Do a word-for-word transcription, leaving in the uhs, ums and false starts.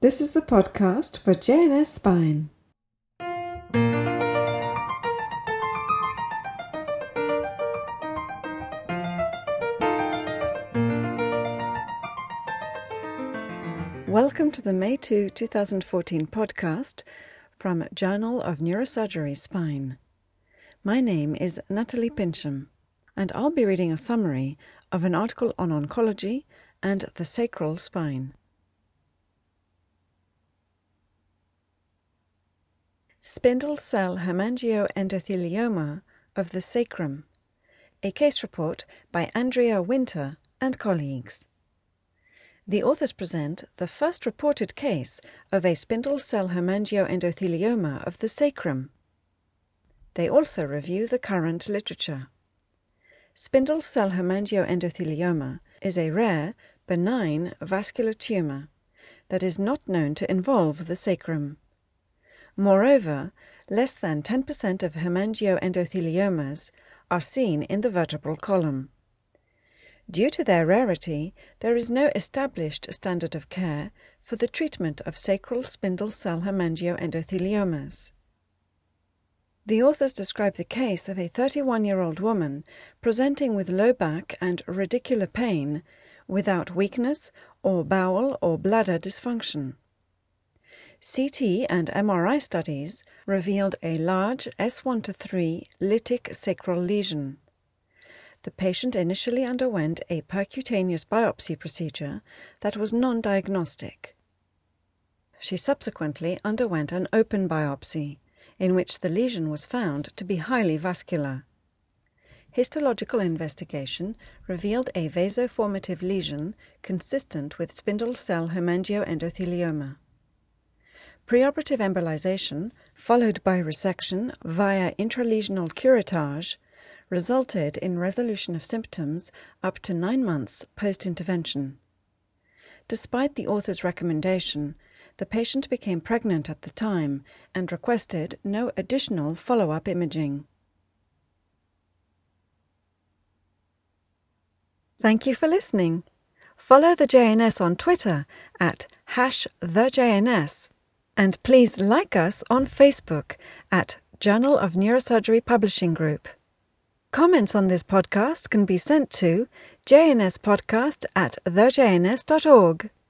This is the podcast for J N S Spine. Welcome to the May second, twenty fourteen podcast from Journal of Neurosurgery Spine. My name is Natalie Pincham, and I'll be reading a summary of an article on oncology and the sacral spine. Spindle cell hemangioendothelioma of the sacrum, a case report by Andrea Winter and colleagues. The authors present the first reported case of a spindle cell hemangioendothelioma of the sacrum. They also review the current literature. Spindle cell hemangioendothelioma is a rare, benign vascular tumor that is not known to involve the sacrum. Moreover, less than ten percent of hemangioendotheliomas are seen in the vertebral column. Due to their rarity, there is no established standard of care for the treatment of sacral spindle cell hemangioendotheliomas. The authors describe the case of a thirty-one-year-old woman presenting with low back and radicular pain without weakness or bowel or bladder dysfunction. C T and M R I studies revealed a large S one to three lytic sacral lesion. The patient initially underwent a percutaneous biopsy procedure that was non-diagnostic. She subsequently underwent an open biopsy, in which the lesion was found to be highly vascular. Histological investigation revealed a vasoformative lesion consistent with spindle cell hemangioendothelioma. Preoperative embolization, followed by resection via intralesional curettage, resulted in resolution of symptoms up to nine months post-intervention. Despite the author's recommendation, the patient became pregnant at the time and requested no additional follow-up imaging. Thank you for listening. Follow the J N S on Twitter at hash the J N S. And please like us on Facebook at Journal of Neurosurgery Publishing Group. Comments on this podcast can be sent to jnspodcast at the j n s dot org.